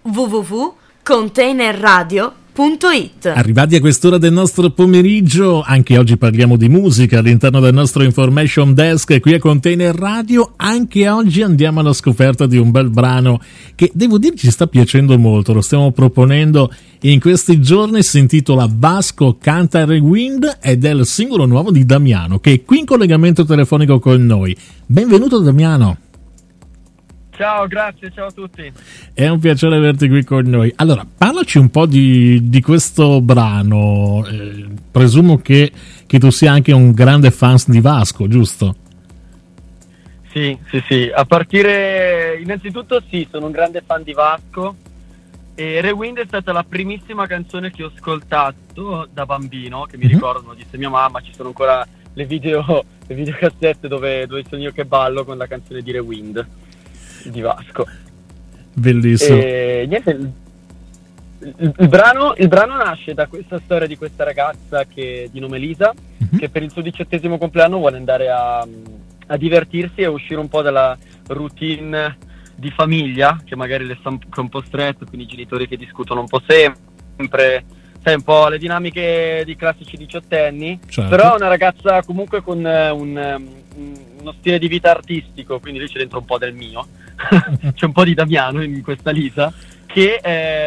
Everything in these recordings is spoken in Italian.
www.containerradio.it. Arrivati a quest'ora del nostro pomeriggio, anche oggi parliamo di musica all'interno del nostro Information Desk qui a Container Radio. Anche oggi andiamo alla scoperta di un bel brano che devo dire ci sta piacendo molto, lo stiamo proponendo in questi giorni, si intitola Vasco canta Rewind ed è il singolo nuovo di Damiano che è qui in collegamento telefonico con noi. Benvenuto Damiano. Ciao, grazie, ciao a tutti. È un piacere averti qui con noi. Allora, parlaci un po' di questo brano. Presumo che tu sia anche un grande fan di Vasco, giusto? Sì. A partire, innanzitutto sì, sono un grande fan di Vasco e Rewind è stata la primissima canzone che ho ascoltato da bambino, che mi ricordo, disse mia mamma, ci sono ancora le videocassette dove sono io che ballo con la canzone di Rewind di Vasco. Bellissimo. E niente, il brano nasce da questa storia di questa ragazza di nome Lisa, che per il suo 18° compleanno vuole andare a divertirsi e uscire un po' dalla routine di famiglia, che magari le sta un po' stretto, quindi i genitori che discutono un po' sempre, sai, un po' le dinamiche di classici diciottenni. Certo. Però è una ragazza comunque con uno stile di vita artistico, quindi lì c'è dentro un po' del mio. C'è un po' di Damiano in questa Lisa che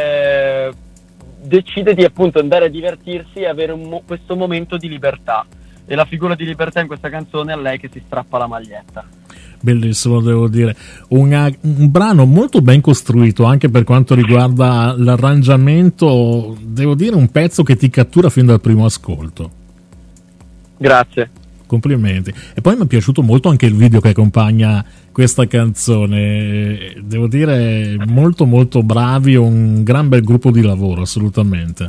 decide di appunto andare a divertirsi e avere questo momento di libertà, e la figura di libertà in questa canzone è lei che si strappa la maglietta. Bellissimo, devo dire, un brano molto ben costruito anche per quanto riguarda l'arrangiamento, devo dire un pezzo che ti cattura fin dal primo ascolto. Grazie. Complimenti. E poi mi è piaciuto molto anche il video che accompagna questa canzone, devo dire molto molto bravi, un gran bel gruppo di lavoro, assolutamente.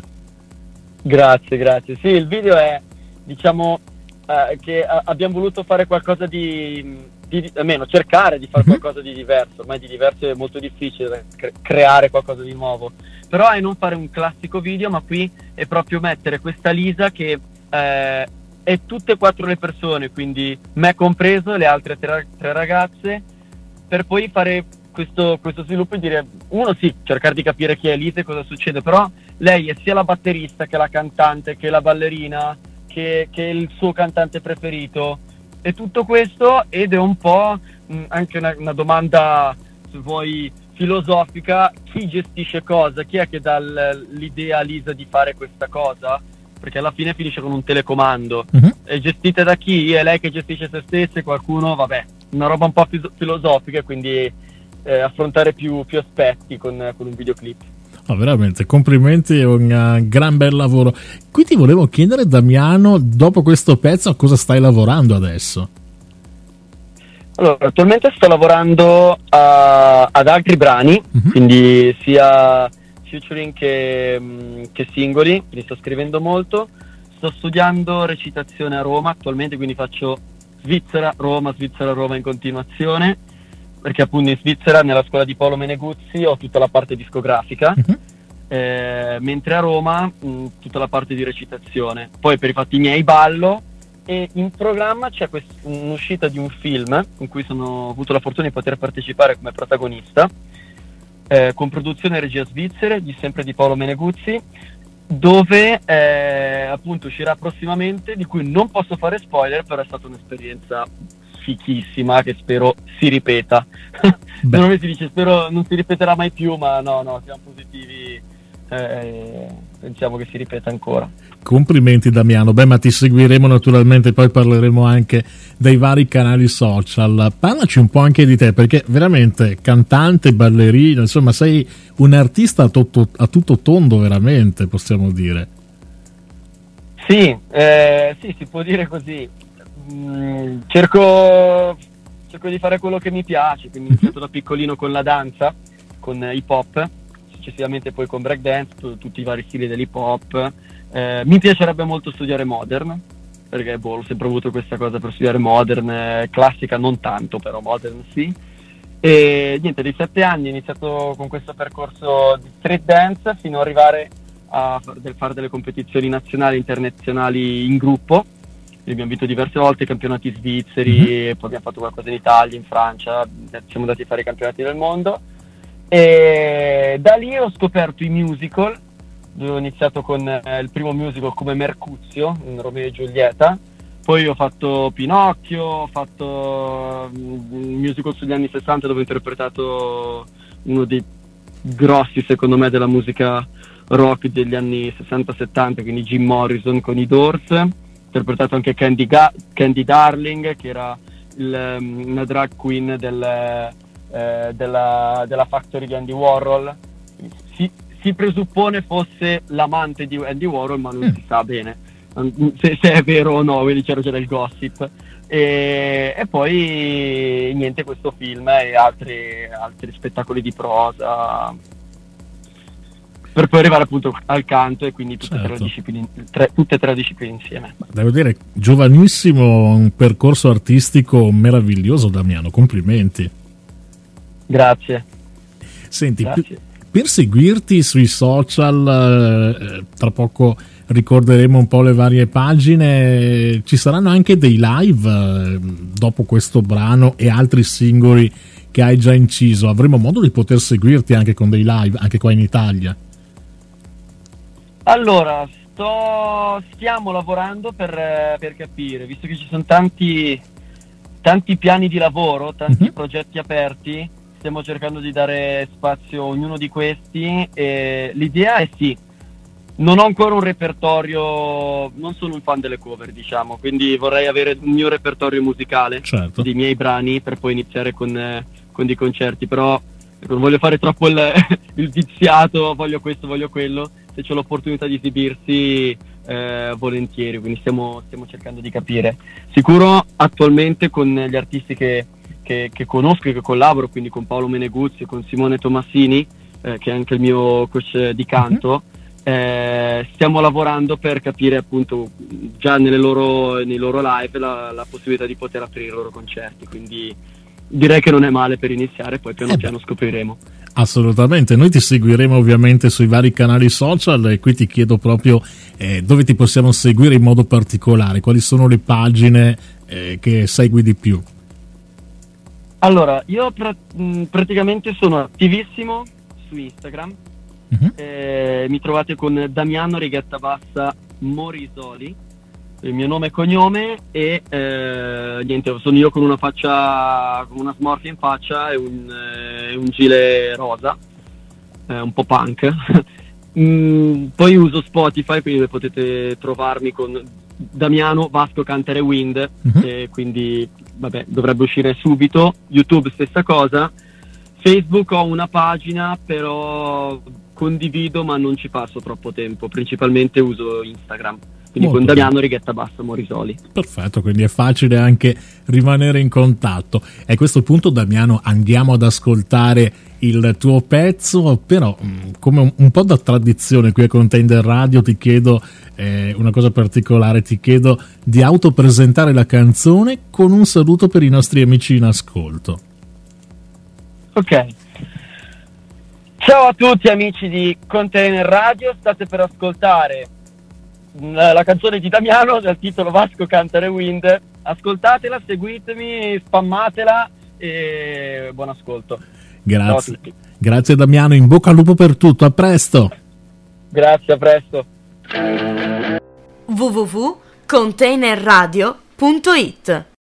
Grazie. Sì, il video è, diciamo, che abbiamo voluto fare qualcosa di almeno cercare di fare qualcosa di diverso. Ormai di diverso è molto difficile creare qualcosa di nuovo, però è non fare un classico video, ma qui è proprio mettere questa Lisa che e tutte e 4 le persone, quindi me compreso, le altre tre ragazze, per poi fare questo sviluppo e dire, uno sì, cercare di capire chi è Lisa e cosa succede, però lei è sia la batterista che la cantante, che la ballerina, che il suo cantante preferito, e tutto questo, ed è un po' anche una domanda, se vuoi, filosofica: chi gestisce cosa? Chi è che dà l'idea a Lisa di fare questa cosa? Perché alla fine finisce con un telecomando. È gestita da chi? È lei che gestisce se stessa e qualcuno, vabbè, una roba un po' filosofica, quindi affrontare più aspetti con un videoclip. Oh, veramente, complimenti, è un gran bel lavoro. Qui ti volevo chiedere, Damiano, dopo questo pezzo a cosa stai lavorando adesso? Allora, attualmente sto lavorando ad altri brani, quindi sia featuring che singoli, quindi sto scrivendo molto. Sto studiando recitazione a Roma attualmente, quindi faccio Svizzera-Roma in continuazione, perché appunto in Svizzera, nella scuola di Paolo Meneguzzi, ho tutta la parte discografica, mentre a Roma tutta la parte di recitazione. Poi per i fatti miei ballo, e in programma c'è un'uscita di un film in cui ho avuto la fortuna di poter partecipare come protagonista, con produzione e regia svizzere, sempre di Paolo Meneguzzi, dove appunto uscirà prossimamente, di cui non posso fare spoiler, però è stata un'esperienza fichissima che spero si ripeta. Non si dice spero non si ripeterà mai più, ma no, siamo positivi, pensiamo che si ripeta ancora. Complimenti Damiano, ma ti seguiremo naturalmente, poi parleremo anche dei vari canali social. Parlaci un po' anche di te, perché veramente cantante, ballerina, insomma sei un artista a tutto tondo, veramente, possiamo dire. Sì, si può dire così. Cerco di fare quello che mi piace, quindi ho iniziato da piccolino con la danza, con hip hop, successivamente poi con breakdance, tutti i vari stili dell'hip hop. Mi piacerebbe molto studiare modern, perché ho sempre avuto questa cosa per studiare modern, classica non tanto, però modern sì. E niente, dei 7 anni ho iniziato con questo percorso di street dance fino ad arrivare a fare delle competizioni nazionali e internazionali in gruppo. Abbiamo vinto diverse volte i campionati svizzeri, e poi abbiamo fatto qualcosa in Italia, in Francia, siamo andati a fare i campionati del mondo. E da lì ho scoperto i musical, dove ho iniziato con il primo musical come Mercuzio in Romeo e Giulietta, poi ho fatto Pinocchio, ho fatto un musical sugli anni 60 dove ho interpretato uno dei grossi secondo me della musica rock degli anni 60-70, quindi Jim Morrison con i Doors. Ho interpretato anche Candy Darling, che era una drag queen della Factory di Andy Warhol. Si presuppone fosse l'amante di Andy Warhol, ma non si sa bene se è vero o no, quindi c'era già del gossip. E poi niente, questo film e altri spettacoli di prosa, per poi arrivare appunto al canto, e quindi tutte e tre le discipline insieme. Devo dire, giovanissimo, un percorso artistico meraviglioso, Damiano, complimenti. Grazie. Senti, Grazie. Per seguirti sui social, tra poco ricorderemo un po' le varie pagine, ci saranno anche dei live dopo questo brano e altri singoli che hai già inciso. Avremo modo di poter seguirti anche con dei live, anche qua in Italia? Allora, stiamo lavorando per capire, visto che ci sono tanti piani di lavoro, tanti progetti aperti, stiamo cercando di dare spazio a ognuno di questi, e l'idea è non ho ancora un repertorio, non sono un fan delle cover, diciamo, quindi vorrei avere un mio repertorio musicale, certo, dei miei brani, per poi iniziare con dei concerti, però non voglio fare troppo il viziato, voglio questo, voglio quello. Se c'è l'opportunità di esibirsi, volentieri, quindi stiamo cercando di capire. Sicuro attualmente con gli artisti che conosco e che collaboro, quindi con Paolo Meneguzzi e con Simone Tomassini, che è anche il mio coach di canto, stiamo lavorando per capire appunto già nei loro live la possibilità di poter aprire i loro concerti, quindi direi che non è male per iniziare, poi piano piano scopriremo. Assolutamente, noi ti seguiremo ovviamente sui vari canali social, e qui ti chiedo proprio dove ti possiamo seguire in modo particolare, quali sono le pagine che segui di più. Allora, io praticamente sono attivissimo su Instagram, mi trovate con Damiano Righetta Bassa Morisoli, il mio nome e cognome, e niente, sono io con una faccia, con una smorfia in faccia e un gilet rosa, un po' punk. Poi uso Spotify, quindi potete trovarmi con Damiano Vasco Cantere Wind, e quindi vabbè, dovrebbe uscire subito. YouTube stessa cosa. Facebook ho una pagina, però condivido ma non ci passo troppo tempo, principalmente uso Instagram, quindi molto con Damiano Righetta Bassa Morisoli. Perfetto, quindi è facile anche rimanere in contatto. E a questo punto, Damiano, andiamo ad ascoltare il tuo pezzo, però come un po' da tradizione qui a Container Radio ti chiedo una cosa particolare, ti chiedo di autopresentare la canzone con un saluto per i nostri amici in ascolto. Ok. Ciao a tutti amici di Container Radio, state per ascoltare la canzone di Damiano dal titolo Vasco Cantere Wind. Ascoltatela, seguitemi, spammatela e buon ascolto. Grazie. Ciao a tutti. Grazie Damiano, in bocca al lupo per tutto, a presto. Grazie, a presto. www.containerradio.it